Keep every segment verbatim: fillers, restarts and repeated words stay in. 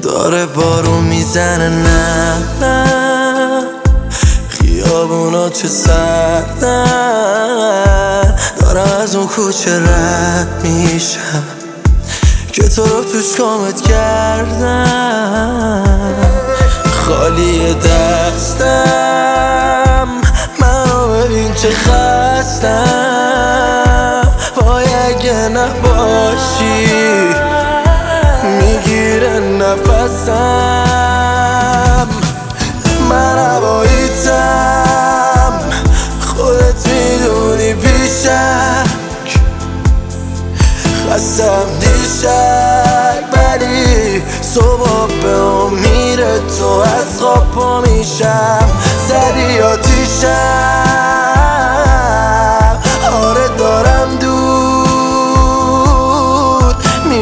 داره بارون میزنه، نه نه خیابونا چه سردن، دارم از اون کوچه رد میشم که تو رو توش کامت کردم. خالی دستم، منو ببین چه خستم، وای اگه نباشی میگیره نفسم. من هواییتم، خودت میدونی بیشک، خستم دیشک ولی صبح به امید تو از خواب پا میشم. زدی آتیشم، آره دارم دود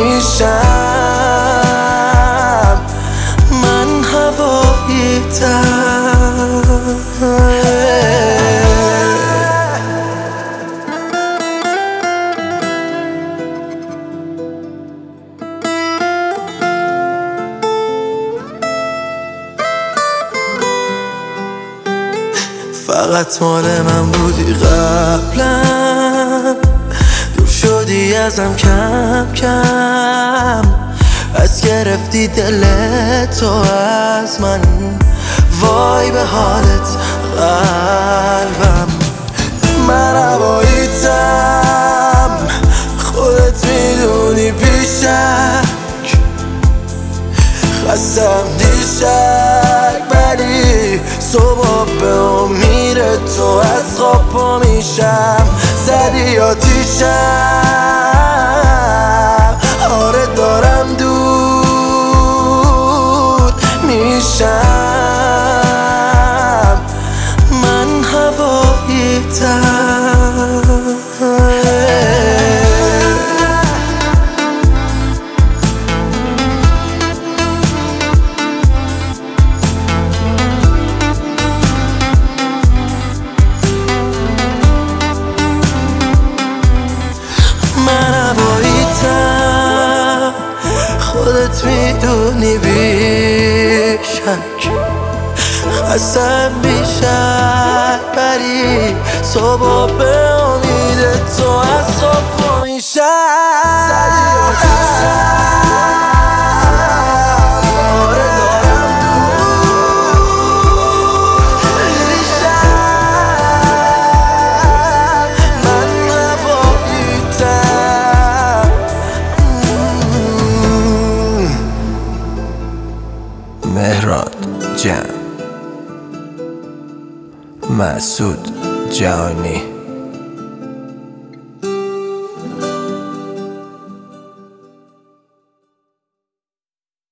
میشم. من هواییتم. فقط مال من بودی قبلا، دور شدی ازم کم کم، از گرفتی دل تو از من، وای به حالت قلبم. من هواییتم، خودت میدونی بیشک، خستم دیشک ولی صبح به امید تو از خواب پا میشم. زدی آتیشم، آره دارم دود میشم. من هواییتم. خودت میدونی بیشک، خستم بیشک ولی صبح به امید تو از خواب پا میشم. مهران جان، مسعود جهانی.